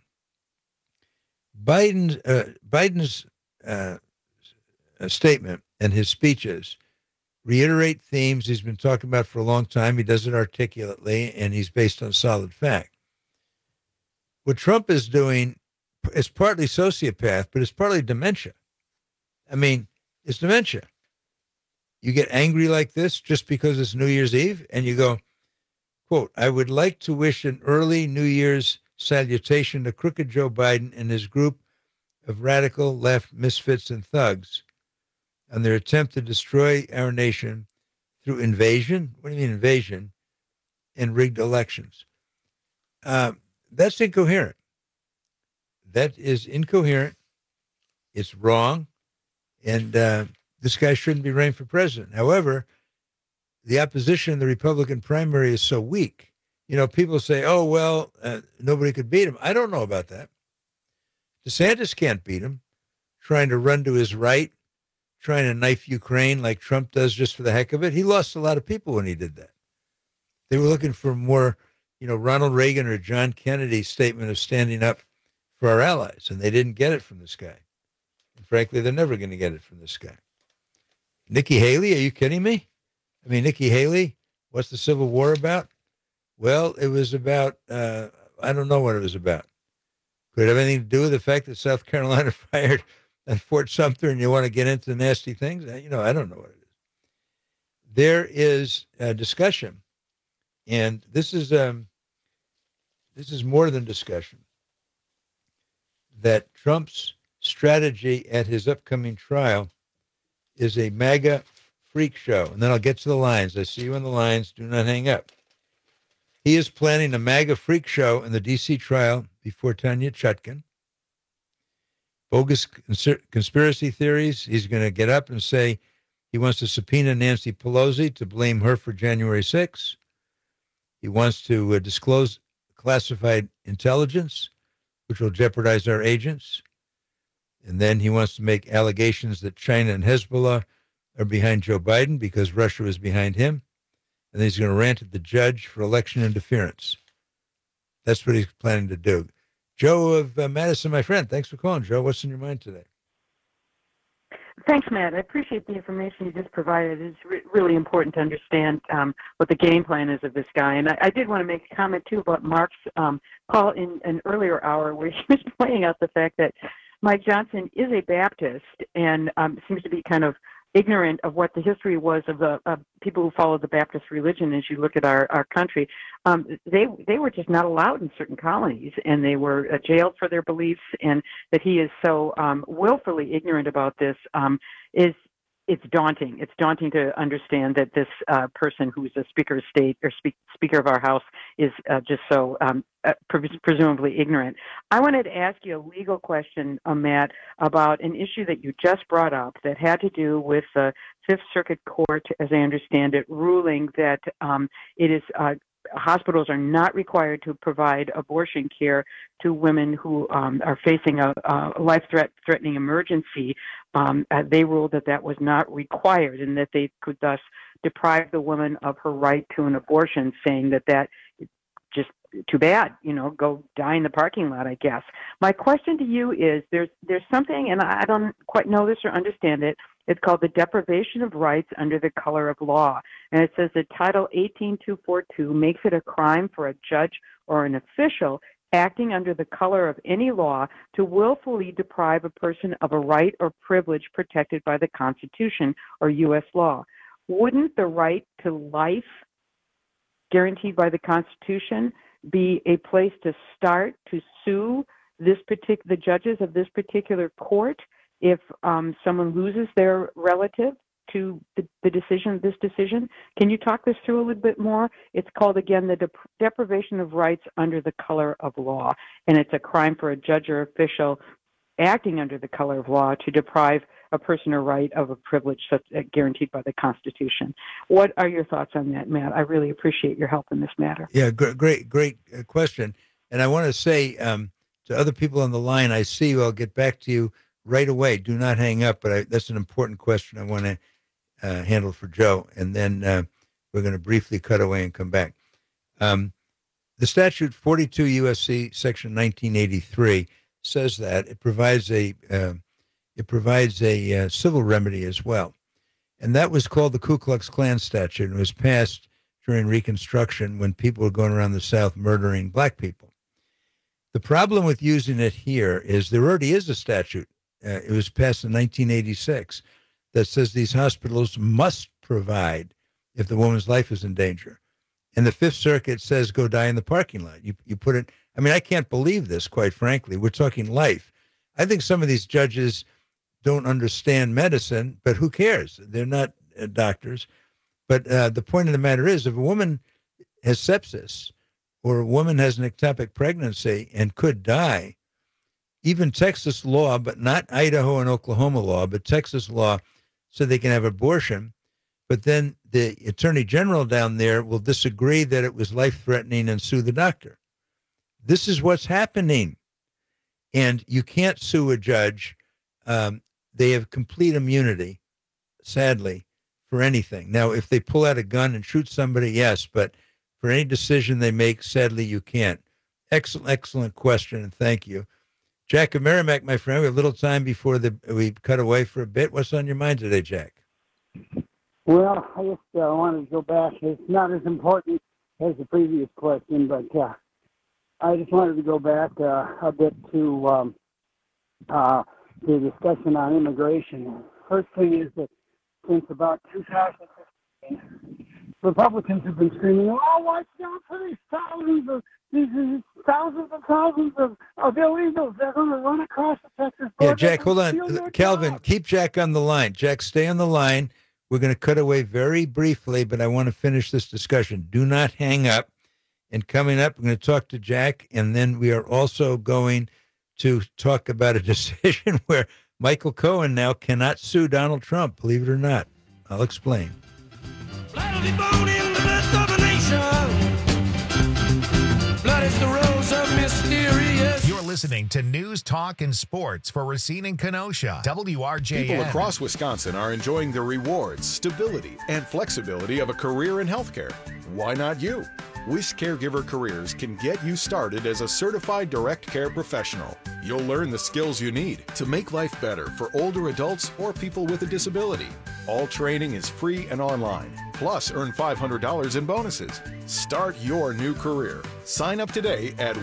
Biden's statement and his speeches reiterate themes he's been talking about for a long time. He does it articulately, and he's based on solid fact. What Trump is doing is partly sociopath, but it's partly dementia. I mean, it's dementia. You get angry like this just because it's New Year's Eve, and you go, quote, "I would like to wish an early New Year's salutation to crooked Joe Biden and his group of radical left misfits and thugs on their attempt to destroy our nation through invasion." What do you mean invasion? And rigged elections. That's incoherent. That is incoherent. It's wrong. And this guy shouldn't be running for president. However, the opposition in the Republican primary is so weak. You know, people say, oh, well, nobody could beat him. I don't know about that. DeSantis can't beat him, trying to run to his right, trying to knife Ukraine like Trump does just for the heck of it. He lost a lot of people when he did that. They were looking for more, Ronald Reagan or John Kennedy's statement of standing up for our allies, and they didn't get it from this guy. And frankly, they're never going to get it from this guy. Nikki Haley, are you kidding me? I mean, Nikki Haley, what's the Civil War about? Well, it was about, I don't know what it was about. Could it have anything to do with the fact that South Carolina fired at Fort Sumter and you want to get into nasty things? I don't know what it is. There is a discussion, and this is more than discussion, that Trump's strategy at his upcoming trial is a MAGA freak show. And then I'll get to the lines. I see you on the lines. Do not hang up. He is planning a MAGA freak show in the D.C. trial before Tanya Chutkan. Bogus conspiracy theories. He's going to get up and say he wants to subpoena Nancy Pelosi to blame her for January 6th. He wants to disclose classified intelligence, which will jeopardize our agents. And then he wants to make allegations that China and Hezbollah are behind Joe Biden because Russia is behind him. And then he's going to rant at the judge for election interference. That's what he's planning to do. Joe of Madison, my friend, thanks for calling, Joe. What's in your mind today? Thanks, Matt. I appreciate the information you just provided. It's really important to understand what the game plan is of this guy. And I did want to make a comment, too, about Mark's call in an earlier hour where he was pointing out the fact that Mike Johnson is a Baptist and seems to be kind of ignorant of what the history was of the people who followed the Baptist religion. As you look at our country, they were just not allowed in certain colonies, and they were jailed for their beliefs. And that he is so willfully ignorant about this it's daunting. It's daunting to understand that this person who's a Speaker of State or Speaker of our House is just so presumably ignorant. I wanted to ask you a legal question, Matt, about an issue that you just brought up that had to do with the Fifth Circuit Court, as I understand it, ruling that it is hospitals are not required to provide abortion care to women who are facing a life-threatening emergency. They ruled that that was not required and that they could thus deprive the woman of her right to an abortion, saying that just too bad, go die in the parking lot, I guess. My question to you is, there's something, and I don't quite know this or understand it. It's called the deprivation of rights under the color of law. And it says that Title 18242 makes it a crime for a judge or an official acting under the color of any law to willfully deprive a person of a right or privilege protected by the Constitution or U.S. law. Wouldn't the right to life guaranteed by the Constitution be a place to start to sue the judges of this particular court if someone loses their relative to this decision? Can you talk this through a little bit more? It's called, again, the deprivation of rights under the color of law, and it's a crime for a judge or official acting under the color of law to deprive a person or right of a privilege guaranteed by the Constitution. What are your thoughts on that, Matt? I really appreciate your help in this matter. Yeah, great question. And I want to say to other people on the line, I see you. I'll get back to you right away. Do not hang up, but that's an important question I want to handle for Joe. And then we're going to briefly cut away and come back. The statute 42 U.S.C. Section 1983 says that it provides a civil remedy as well. And that was called the Ku Klux Klan statute. It was passed during Reconstruction when people were going around the South murdering black people. The problem with using it here is there already is a statute. It was passed in 1986 that says these hospitals must provide if the woman's life is in danger. And the Fifth Circuit says go die in the parking lot. You put it, I mean, I can't believe this, quite frankly. We're talking life. I think some of these judges don't understand medicine, but who cares? They're not doctors. But the point of the matter is, if a woman has sepsis or a woman has an ectopic pregnancy and could die, even Texas law, but not Idaho and Oklahoma law, but Texas law, so they can have abortion. But then the attorney general down there will disagree that it was life-threatening and sue the doctor. This is what's happening. And you can't sue a judge. They have complete immunity, sadly, for anything. Now, if they pull out a gun and shoot somebody, yes, but for any decision they make, sadly, you can't. Excellent question, and thank you. Jack of Merrimack, my friend, we have a little time before we cut away for a bit. What's on your mind today, Jack? Well, I just wanted to go back. It's not as important as the previous question, but I just wanted to go back a bit to the discussion on immigration. First thing is that since about 2015, Republicans have been screaming, "Oh, watch out for these thousands and thousands of illegals. They're going to run across the Texas border." Yeah, Jack, hold on. Calvin, keep Jack on the line. Jack, stay on the line. We're going to cut away very briefly, but I want to finish this discussion. Do not hang up. And coming up, we're going to talk to Jack, and then we are also going to talk about a decision where Michael Cohen now cannot sue Donald Trump, believe it or not. I'll explain. Blood is the rose of mysterious. You're listening to News, Talk, and Sports for Racine and Kenosha. WRJN. People across Wisconsin are enjoying the rewards, stability, and flexibility of a career in healthcare. Why not you? Wish Caregiver Careers can get you started as a certified direct care professional. You'll learn the skills you need to make life better for older adults or people with a disability. All training is free and online. Plus, earn $500 in bonuses. Start your new career. Sign up today at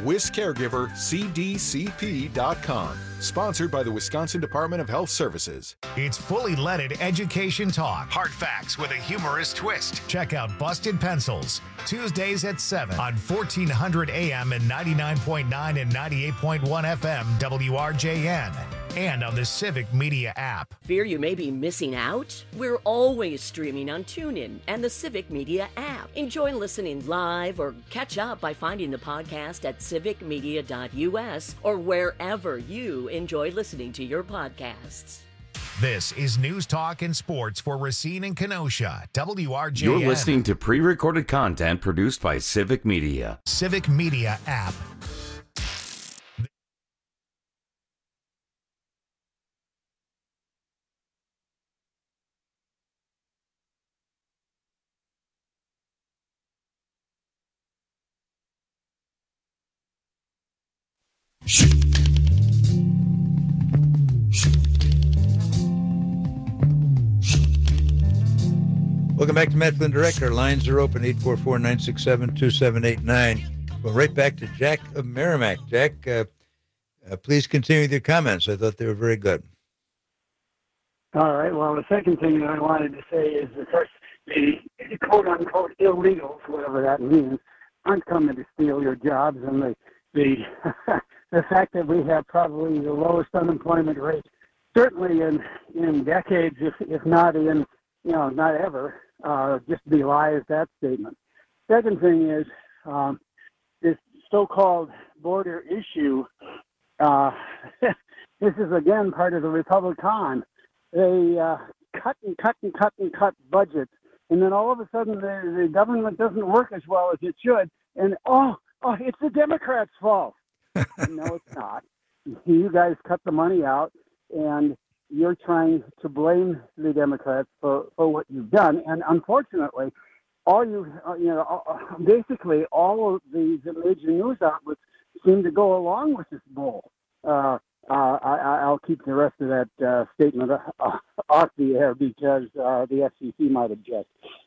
WisCaregiverCDCP.com. Sponsored by the Wisconsin Department of Health Services. It's fully leaded education talk. Hard facts with a humorous twist. Check out Busted Pencils, Tuesdays at 7 on 1400 AM and 99.9 and 98.1 FM WRJN. And on the Civic Media app. Fear you may be missing out? We're always streaming on TuneIn and the Civic Media app. Enjoy listening live or catch up by finding the podcast at civicmedia.us or wherever you enjoy listening to your podcasts. This is News, Talk, and Sports for Racine and Kenosha, WRJN. You're listening to pre-recorded content produced by Civic Media. Civic Media app. Welcome back to Matt Flynn Direct. Our lines are open, 844-967-2789. Well, right back to Jack of Merrimack. Jack, please continue with your comments. I thought they were very good. All right. Well, the second thing that I wanted to say is, of course, the quote-unquote illegals, whatever that means, aren't coming to steal your jobs, and the the fact that we have probably the lowest unemployment rate, certainly in decades, if not in, not ever, just belies that statement. Second thing is this so-called border issue. This is, again, part of the Republican. They cut and cut budgets, and then all of a sudden the government doesn't work as well as it should, and it's the Democrats' fault. No, it's not. You guys cut the money out, and you're trying to blame the Democrats for what you've done. And unfortunately, basically all of the major news outlets seem to go along with this bull. I'll keep the rest of that statement off the air because the FCC might object.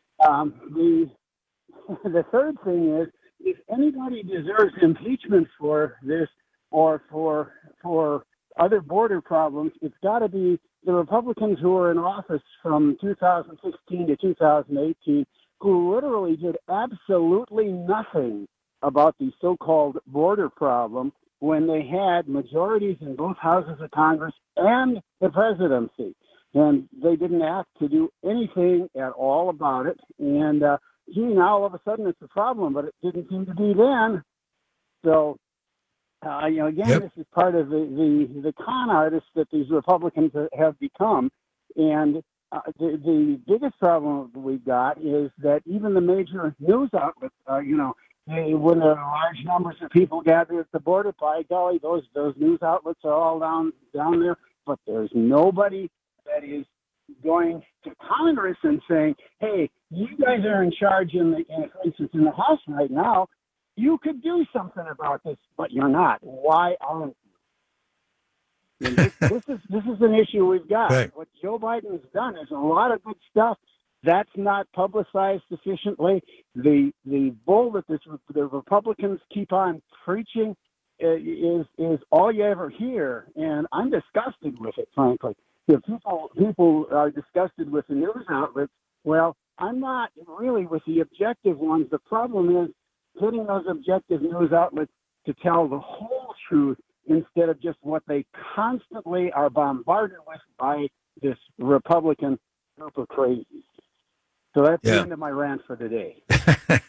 The third thing is, if anybody deserves impeachment for this or for other border problems, it's got to be the Republicans who were in office from 2016 to 2018, who literally did absolutely nothing about the so-called border problem when they had majorities in both houses of Congress and the presidency. And they didn't ask to do anything at all about it. And now all of a sudden it's a problem, but it didn't seem to be then. So, This is part of the con artists that these Republicans have become. And the biggest problem we've got is that even the major news outlets, when there are large numbers of people gathered at the border, by golly, those news outlets are all down there. But there's nobody that is going to Congress and saying, "Hey, you guys are in charge for instance, in the House right now. You could do something about this, but you're not. Why aren't you?" And this is an issue we've got. Right. What Joe Biden's done is a lot of good stuff. That's not publicized sufficiently. The bull that the Republicans keep on preaching is all you ever hear, and I'm disgusted with it, frankly. If people are disgusted with the news outlets, well, I'm not really with the objective ones. The problem is getting those objective news outlets to tell the whole truth instead of just what they constantly are bombarded with by this Republican group of crazies. So that's the end of my rant for today.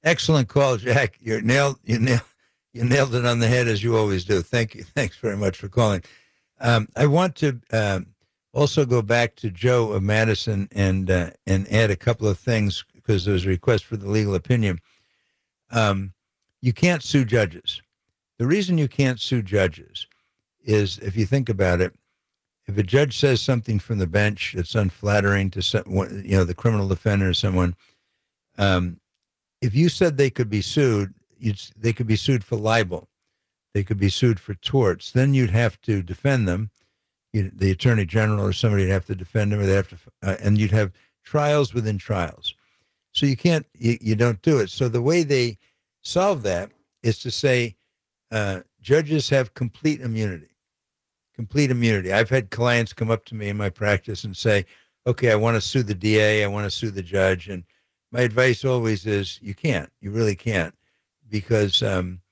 Excellent call, Jack. You nailed it on the head, as you always do. Thank you. Thanks very much for calling. I want to also go back to Joe of Madison and add a couple of things, because there was a request for the legal opinion. You can't sue judges. The reason you can't sue judges is, if you think about it, if a judge says something from the bench that's unflattering to the criminal defendant or someone, if you said they could be sued, they could be sued for libel. They could be sued for torts. Then you'd have to defend them. The attorney general or somebody would have to defend them, or they have to, and you'd have trials within trials. So you can't, you don't do it. So the way they solve that is to say judges have complete immunity. Complete immunity. I've had clients come up to me in my practice and say, okay, I want to sue the DA, I want to sue the judge. And my advice always is, you can't. You really can't, because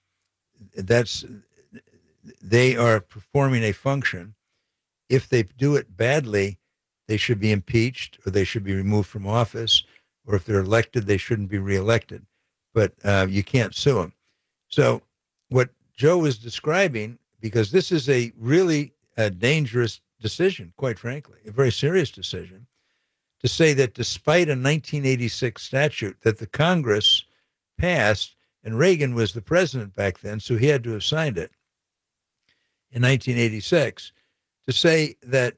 they are performing a function. If they do it badly, they should be impeached, or they should be removed from office, or if they're elected, they shouldn't be reelected. But you can't sue them. So what Joe was describing, because this is a really dangerous decision, quite frankly, a very serious decision, to say that despite a 1986 statute that the Congress passed, and Reagan was the president back then, so he had to have signed it in 1986, to say that,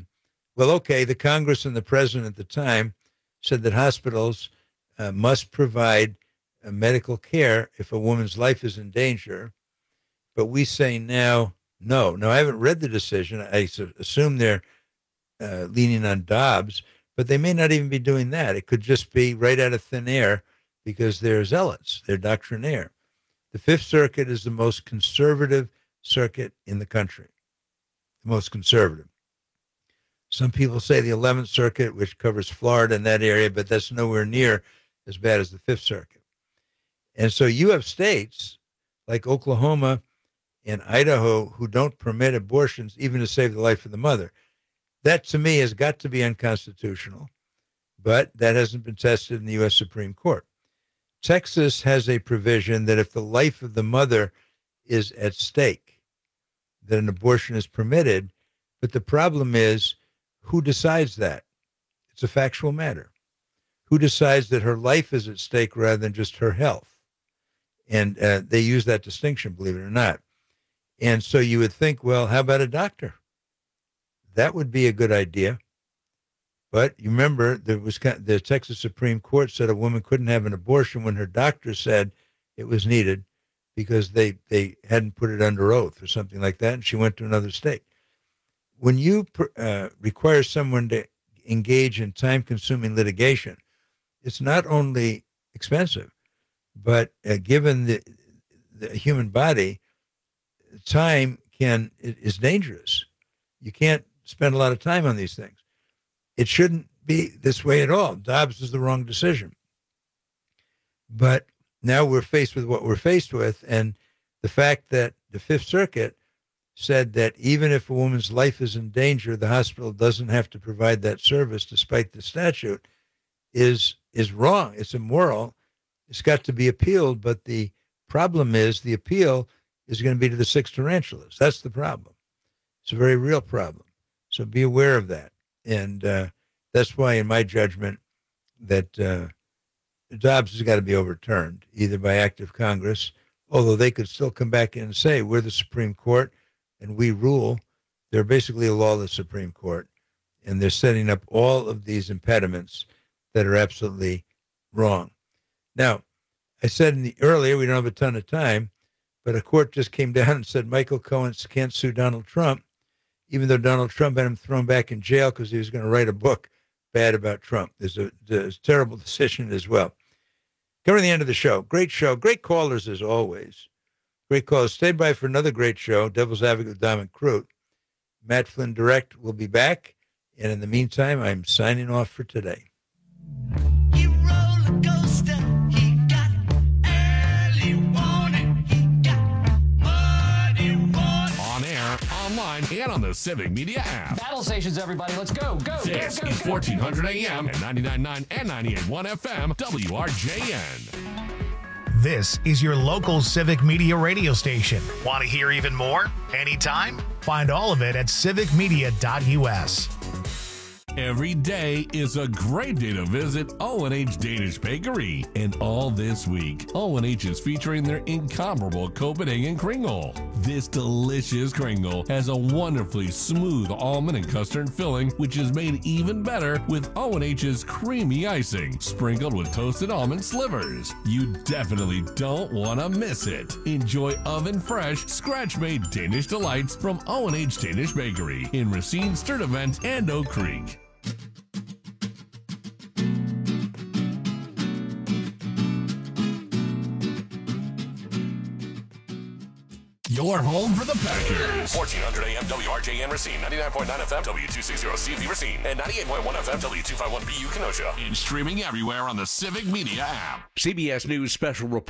the Congress and the president at the time said that hospitals must provide medical care if a woman's life is in danger. But we say now, no. Now, I haven't read the decision. I assume they're leaning on Dobbs, but they may not even be doing that. It could just be right out of thin air, because they're zealots. They're doctrinaire. The Fifth Circuit is the most conservative circuit in the country, the most conservative. Some people say the 11th Circuit, which covers Florida and that area, but that's nowhere near as bad as the Fifth Circuit. And so you have states like Oklahoma and Idaho who don't permit abortions even to save the life of the mother. That, to me, has got to be unconstitutional, but that hasn't been tested in the U.S. Supreme Court. Texas has a provision that if the life of the mother is at stake, that an abortion is permitted. But the problem is, who decides that? It's a factual matter. Who decides that her life is at stake rather than just her health? And they use that distinction, believe it or not. And so you would think, well, how about a doctor? That would be a good idea. But you remember, the Texas Supreme Court said a woman couldn't have an abortion when her doctor said it was needed, because they hadn't put it under oath or something like that, and she went to another state. When you require someone to engage in time-consuming litigation, it's not only expensive, but given the human body, time is dangerous. You can't spend a lot of time on these things. It shouldn't be this way at all. Dobbs is the wrong decision. But now we're faced with what we're faced with, and the fact that the Fifth Circuit said that even if a woman's life is in danger, the hospital doesn't have to provide that service despite the statute is wrong. It's immoral. It's got to be appealed, but the problem is the appeal is going to be to the six tarantulas. That's the problem. It's a very real problem. So be aware of that. And that's why, in my judgment, that Dobbs has got to be overturned, either by act of Congress, although they could still come back in and say, we're the Supreme Court and we rule. They're basically a lawless Supreme Court, and they're setting up all of these impediments that are absolutely wrong. Now, I said earlier, we don't have a ton of time, but a court just came down and said Michael Cohen can't sue Donald Trump, even though Donald Trump had him thrown back in jail because he was going to write a book bad about Trump. There's a terrible decision as well. Coming to the end of the show. Great show. Great callers as always. Great callers. Stay by for another great show, Devil's Advocate with Dominic Crute. Matt Flynn Direct will be back. And in the meantime, I'm signing off for today. Online and on the Civic Media app. Battle stations, everybody. Let's go. This is 1400 AM and 99.9 and 98.1 FM, WRJN. This is your local Civic Media radio station. Want to hear even more? Anytime? Find all of it at civicmedia.us. Every day is a great day to visit O&H Danish Bakery. And all this week, O&H is featuring their incomparable Copenhagen Kringle. This delicious Kringle has a wonderfully smooth almond and custard filling, which is made even better with O&H's creamy icing, sprinkled with toasted almond slivers. You definitely don't want to miss it. Enjoy oven-fresh, scratch-made Danish delights from O&H Danish Bakery in Racine, Sturtevant, and Oak Creek. Your home for the Packers. 1400 AM WRJN Racine, 99.9 FM W260 CV Racine, and 98.1 FM W251BU Kenosha. And streaming everywhere on the Civic Media app. CBS News Special Report.